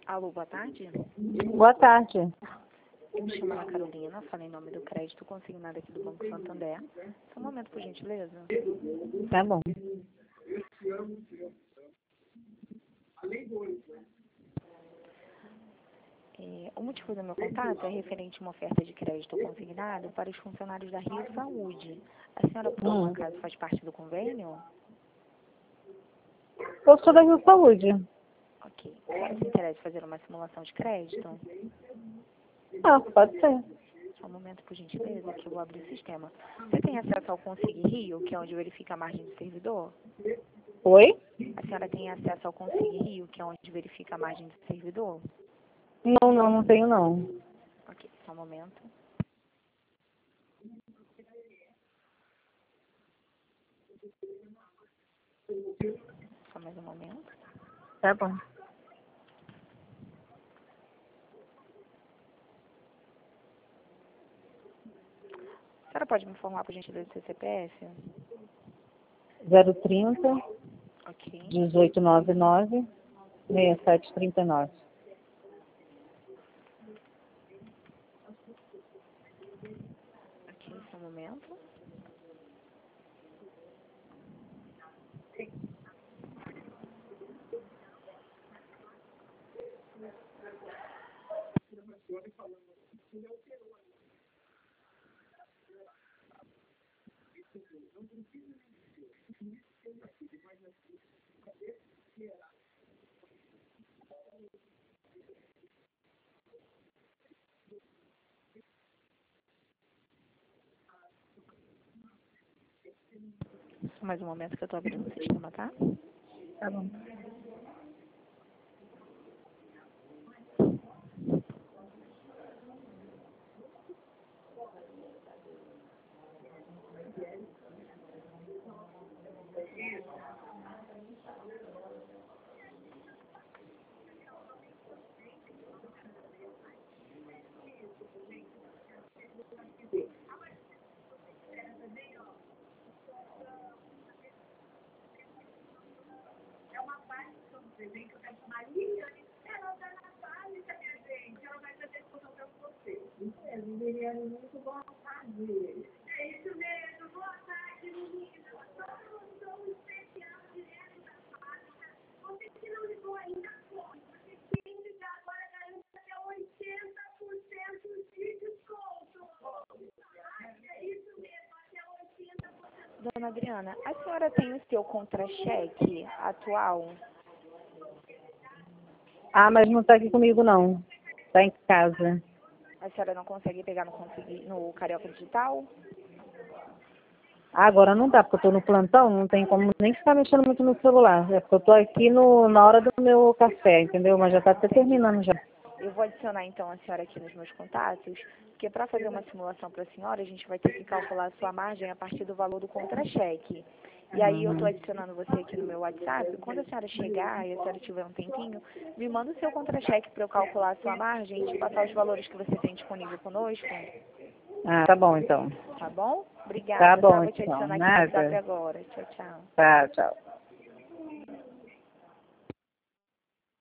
Alô, boa tarde. Boa tarde. Eu me chamo Ana Carolina, falei em nome do crédito consignado aqui do Banco Santander. Só um momento, por gentileza. Tá bom. O motivo do meu contato é referente a uma oferta de crédito consignado para os funcionários da Rio Saúde. A senhora, por algum acaso, faz parte do convênio? Eu sou da Rio Saúde. Ok. A senhora se interessa em fazer uma simulação de crédito? Ah, pode ser. Só um momento, por gentileza, que eu vou abrir o sistema. Você tem acesso ao Consig Rio, que é onde verifica a margem do servidor? Oi? A senhora tem acesso ao Consig Rio, que é onde verifica a margem do servidor? Não tenho não. Ok, só um momento. Só mais um momento. Tá bom. A senhora pode me informar, por gentileza, do seu CPF? 030 Ok. 1899 6739. Ok, só um momento. Só mais um momento que eu estou abrindo o sistema, tá? Tá bom. Dona Adriana, a senhora tem o seu contra-cheque atual? Ah, mas não tá aqui comigo não. Tá em casa. A senhora não consegue pegar no Carioca Digital? Ah, agora não dá, porque eu tô no plantão, não tem como nem ficar mexendo muito no celular. É porque eu tô aqui na hora do meu café, entendeu? Mas já tá até terminando já. Eu vou adicionar então a senhora aqui nos meus contatos, porque para fazer uma simulação para a senhora, a gente vai ter que calcular a sua margem a partir do valor do contra-cheque. E aí eu estou Uhum. adicionando você aqui no meu WhatsApp. Quando a senhora chegar e a senhora tiver um tempinho, me manda o seu contra-cheque para eu calcular a sua margem e te passar os valores que você tem disponível conosco. Ah, tá bom então. Tá bom? Tá Obrigada, tá? bom Vou te então. adicionar aqui no WhatsApp Nada. agora. Tchau, tchau. Tá, tchau.